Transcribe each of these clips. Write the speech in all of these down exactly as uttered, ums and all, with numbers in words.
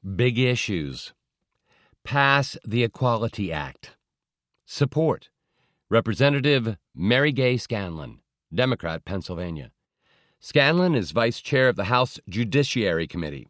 Big issues. Pass the Equality Act. Support. Representative Mary Gay Scanlon, Democrat, Pennsylvania. Scanlon is vice chair of the House Judiciary Committee.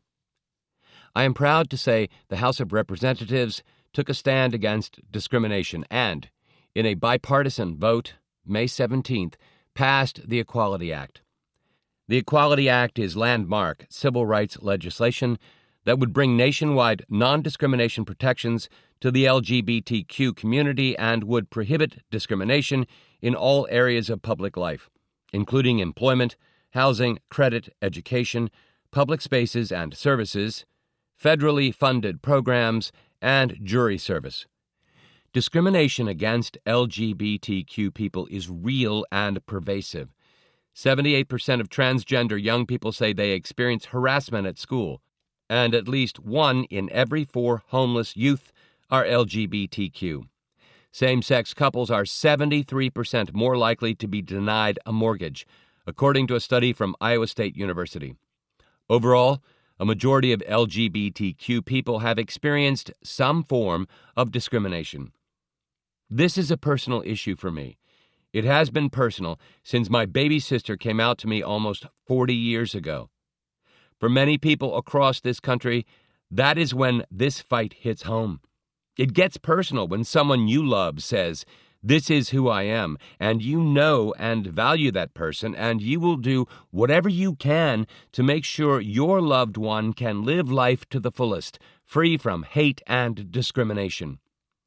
I am proud to say the House of Representatives took a stand against discrimination and, in a bipartisan vote, May seventeenth, passed the Equality Act. The Equality Act is landmark civil rights legislation that would bring nationwide non-discrimination protections to the L G B T Q community and would prohibit discrimination in all areas of public life, including employment, housing, credit, education, public spaces and services, federally funded programs, and jury service. Discrimination against L G B T Q people is real and pervasive. seventy-eight percent of transgender young people say they experience harassment at school, and at least one in every four homeless youth are L G B T Q. Same-sex couples are seventy-three percent more likely to be denied a mortgage, according to a study from Iowa State University. Overall, a majority of L G B T Q people have experienced some form of discrimination. This is a personal issue for me. It has been personal since my baby sister came out to me almost forty years ago. For many people across this country, that is when this fight hits home. It gets personal when someone you love says, "This is who I am," and you know and value that person, and you will do whatever you can to make sure your loved one can live life to the fullest, free from hate and discrimination.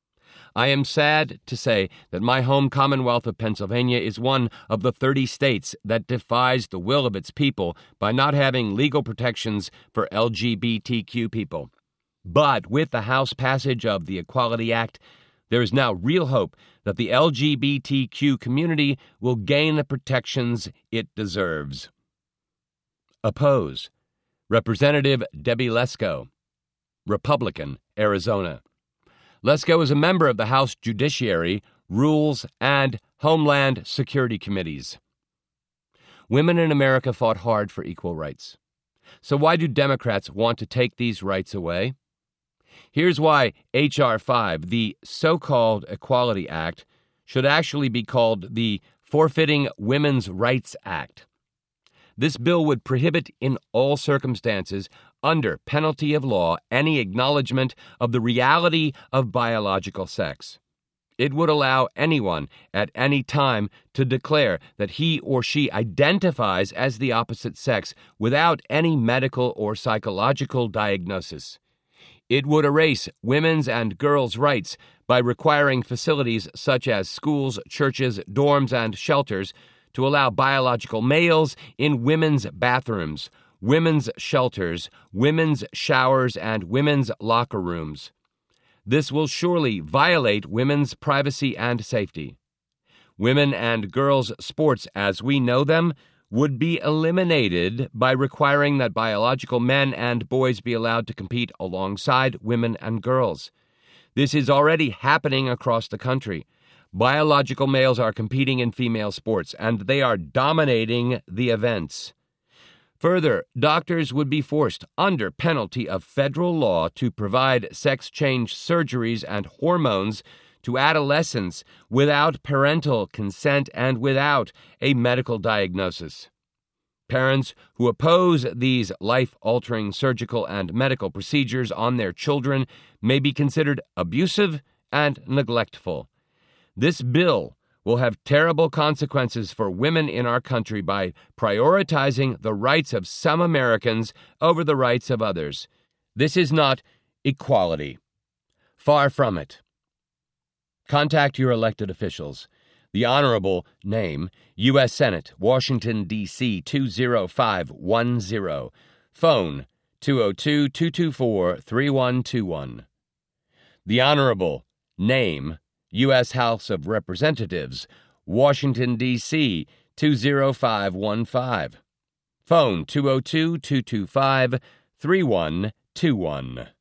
I am sad to say that my home Commonwealth of Pennsylvania is one of the thirty states that defies the will of its people by not having legal protections for L G B T Q people. But with the House passage of the Equality Act, there is now real hope that the L G B T Q community will gain the protections it deserves. Oppose. Representative Debbie Lesko, Republican, Arizona. Lesko is a member of the House Judiciary, Rules, and Homeland Security Committees. Women in America fought hard for equal rights. So why do Democrats want to take these rights away? Here's why H R five, the so-called Equality Act, should actually be called the Forfeiting Women's Rights Act. This bill would prohibit in all circumstances, under penalty of law, any acknowledgement of the reality of biological sex. It would allow anyone at any time to declare that he or she identifies as the opposite sex without any medical or psychological diagnosis. It would erase women's and girls' rights by requiring facilities such as schools, churches, dorms, and shelters to allow biological males in women's bathrooms, women's shelters, women's showers, and women's locker rooms. This will surely violate women's privacy and safety. Women and girls' sports as we know them would be eliminated by requiring that biological men and boys be allowed to compete alongside women and girls. This is already happening across the country. Biological males are competing in female sports, and they are dominating the events. Further, doctors would be forced, under penalty of federal law, to provide sex change surgeries and hormones to adolescents without parental consent and without a medical diagnosis. Parents who oppose these life-altering surgical and medical procedures on their children may be considered abusive and neglectful. This bill will have terrible consequences for women in our country by prioritizing the rights of some Americans over the rights of others. This is not equality. Far from it. Contact your elected officials. The Honorable Name, U S Senate, Washington, D C two zero five one zero. Phone two oh two, two two four, three one two one. The Honorable Name, U S House of Representatives, Washington, D C two zero five one five. Phone two oh two, two two five, three one two one.